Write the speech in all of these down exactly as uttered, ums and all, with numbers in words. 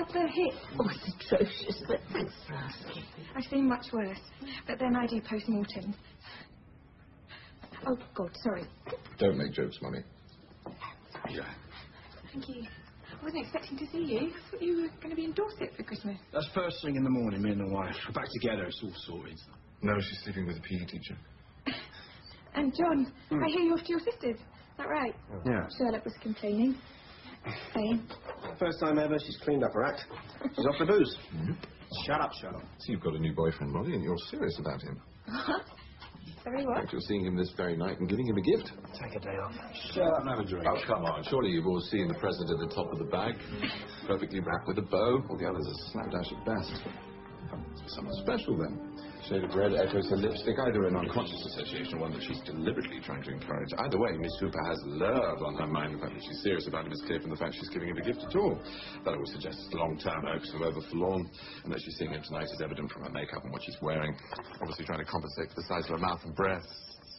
the hip? Oh, it's atrocious, but thanks for asking. I've seen much worse, but then I do post-mortem. Oh, God, sorry. Don't make jokes, Mummy. Yeah. Thank you. I wasn't expecting to see you. I thought you were going to be in Dorset for Christmas. That's first thing in the morning, me and the wife. We're back together, it's all sorted. No, she's sleeping with a P E teacher. And John, Mm. I hear you're off to your sister's. Is that right? Yeah. Sherlock was complaining. Saying. First time ever she's cleaned up her act. She's off the booze. Mm-hmm. Shut up, Sherlock. So you've got a new boyfriend, Molly, and you're serious about him. What? Sorry, In what? fact, you're seeing him this very night and giving him a gift. Take a day off. Shut up and have a drink. Oh, come on. Surely you've all seen the present at the top of the bag. Perfectly wrapped with a bow. All the others are slapdash at best. It's someone special, then. Shade of red echoes her lipstick. Either an unconscious association or one that she's deliberately trying to encourage. Either way, Miss Hooper has love on her mind. The fact that she's serious about him is clear from the fact she's giving him a gift at all. That always suggests long-term hopes of overflown. And that she's seeing him tonight is evident from her makeup and what she's wearing. Obviously trying to compensate for the size of her mouth and breasts.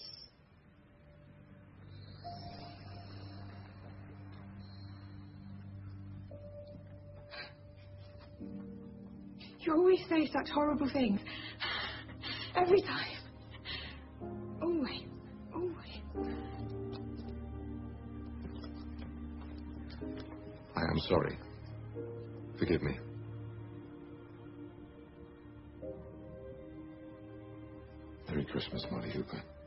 You always say such horrible things. Every time. Always. Always. I am sorry. Forgive me. Merry Christmas, Molly Hooper.